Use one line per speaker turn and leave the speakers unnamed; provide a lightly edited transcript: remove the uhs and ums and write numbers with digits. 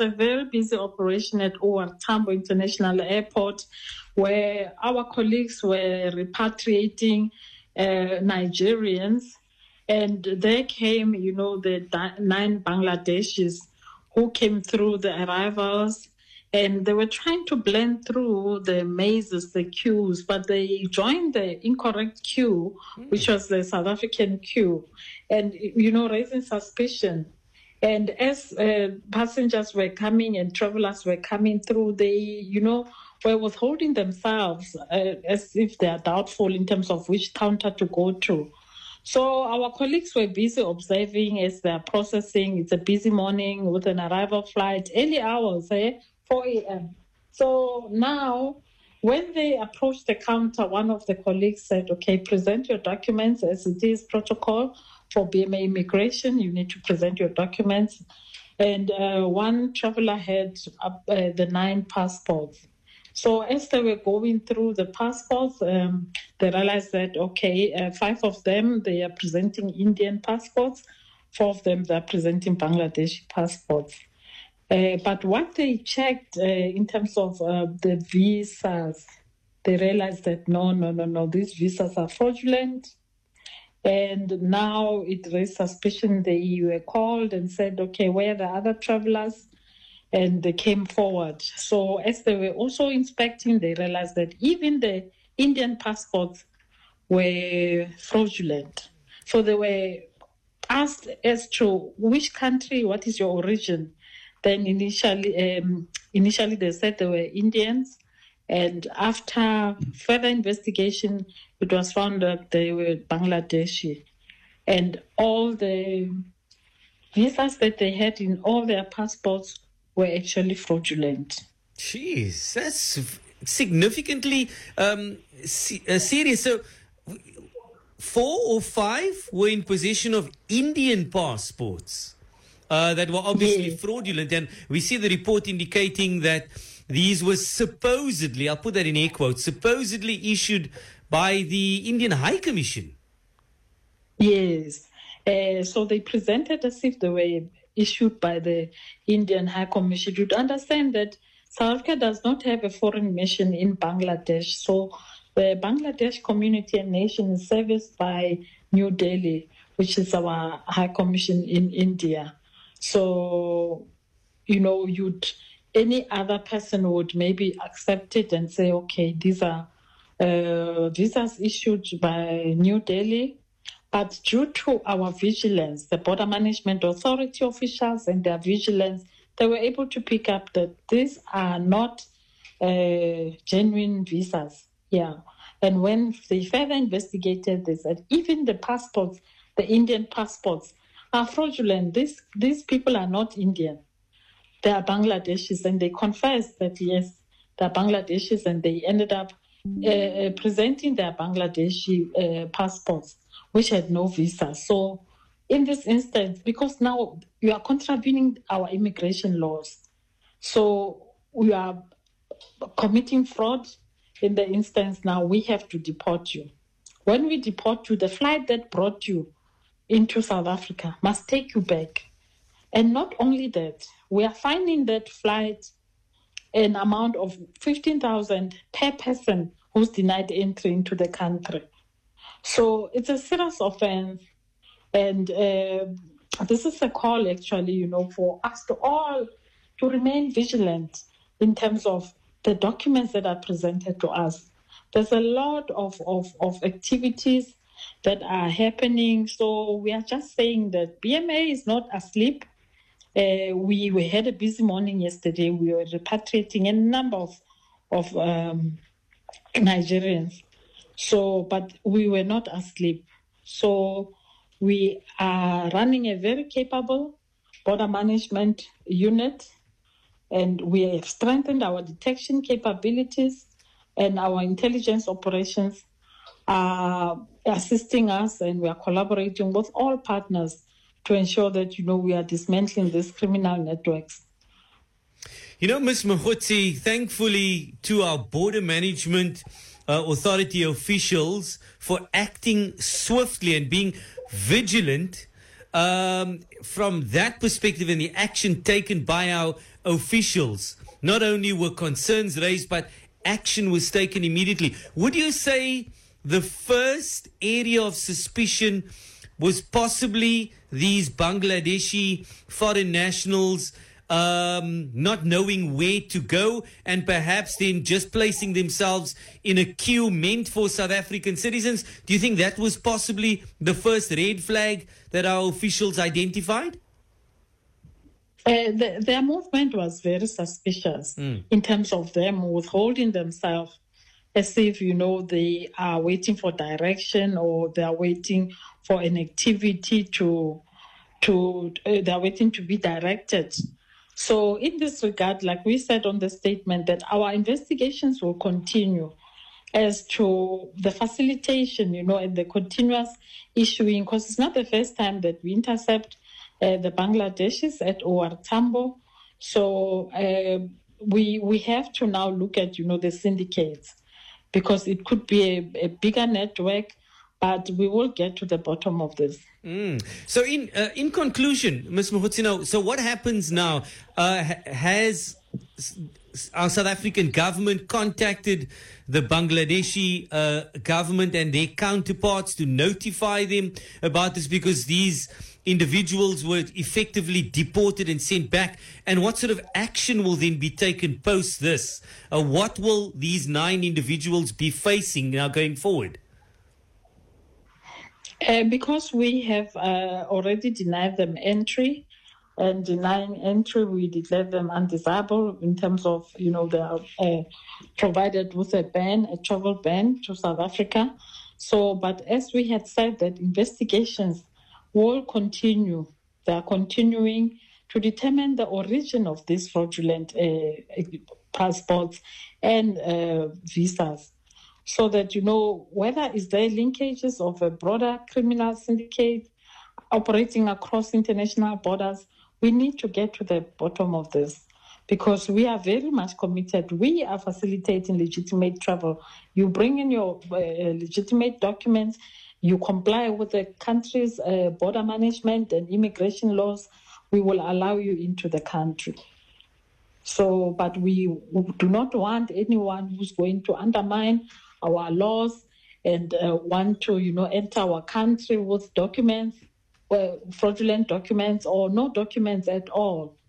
was a very busy operation at OR Tambo International Airport, where our colleagues were repatriating Nigerians. And there came, the 9 Bangladeshis who came through the arrivals, and they were trying to blend through the mazes, the queues, but they joined the incorrect queue, which was the South African queue, and, raising suspicion. And as passengers were coming and travelers were coming through, they, were withholding themselves as if they are doubtful in terms of which counter to go to. So our colleagues were busy observing as they are processing. It's a busy morning with an arrival flight, early hours, 4 a.m. So now, when they approached the counter, one of the colleagues said, okay, present your documents as it is protocol for BMA immigration. You need to present your documents. And one traveler had the 9 passports. So as they were going through the passports, they realized that, 5 of them, they are presenting Indian passports. 4 of them, they are presenting Bangladeshi passports. But what they checked in terms of the visas, they realized that no, these visas are fraudulent. And now it raised suspicion. They were called and said, okay, where are the other travelers? And they came forward. So as they were also inspecting, they realized that even the Indian passports were fraudulent. So they were asked as to which country, what is your origin? Then initially they said they were Indians. And after further investigation, it was found that they were Bangladeshi. And all the visas that they had in all their passports were actually fraudulent.
Jeez, that's significantly serious. So 4 or 5 were in possession of Indian passports that were obviously fraudulent. And we see the report indicating that these were supposedly, I'll put that in air quotes, supposedly issued by the Indian High Commission.
Yes. So they presented as if they were issued by the Indian High Commission. You'd understand that South Africa does not have a foreign mission in Bangladesh. So the Bangladesh community and nation is serviced by New Delhi, which is our High Commission in India. So, any other person would maybe accept it and say, okay, these are visas issued by New Delhi. But due to our vigilance, the Border Management Authority officials and their vigilance, they were able to pick up that these are not genuine visas. Yeah. And when they further investigated this, that even the passports, the Indian passports, are fraudulent. These people are not Indian. They are Bangladeshis, and they confessed that, yes, they are Bangladeshis, and they ended up presenting their Bangladeshi passports, which had no visa. So in this instance, because now you are contravening our immigration laws, so we are committing fraud. In the instance now, we have to deport you. When we deport you, the flight that brought you into South Africa must take you back. And not only that, we are finding that flight an amount of 15,000 per person who's denied entry into the country. So it's a serious offense. And this is a call, actually, for us to all to remain vigilant in terms of the documents that are presented to us. There's a lot of activities that are happening. So we are just saying that BMA is not asleep. We had a busy morning yesterday. We were repatriating a number of Nigerians. So, but we were not asleep. So we are running a very capable border management unit, and we have strengthened our detection capabilities, and our intelligence operations are assisting us, and we are collaborating with all partners to ensure that, we are dismantling these criminal networks.
Ms. Mogotsi, thankfully to our border management authority officials for acting swiftly and being vigilant, from that perspective and the action taken by our officials, not only were concerns raised, but action was taken immediately. Would you say the first area of suspicion was possibly these Bangladeshi foreign nationals not knowing where to go and perhaps then just placing themselves in a queue meant for South African citizens? Do you think that was possibly the first red flag that our officials identified?
Their movement was very suspicious in terms of them withholding themselves as if, they are waiting for direction or they are waiting for an activity they are waiting to be directed. So in this regard, like we said on the statement, that our investigations will continue as to the facilitation, and the continuous issuing, because it's not the first time that we intercept the Bangladeshis at OR Tambo. So we have to now look at, the syndicates, because it could be a bigger network, but we will get to the bottom of this.
So in conclusion, Ms. Mohotsina, so what happens now? Has our South African government contacted the Bangladeshi government and their counterparts to notify them about this, because these individuals were effectively deported and sent back? And what sort of action will then be taken post this? What will these 9 individuals be facing now going forward?
Because we have already denied them entry, and denying entry, we declare them undesirable in terms of, they are provided with a travel ban to South Africa. So, but as we had said, that investigations will continue. They are continuing to determine the origin of these fraudulent passports and visas, so that, whether is there linkages of a broader criminal syndicate operating across international borders. We need to get to the bottom of this, because we are very much committed. We are facilitating legitimate travel. You bring in your legitimate documents, you comply with the country's border management and immigration laws, we will allow you into the country. So, but we do not want anyone who's going to undermine our laws and want to, enter our country with documents, fraudulent documents or no documents at all.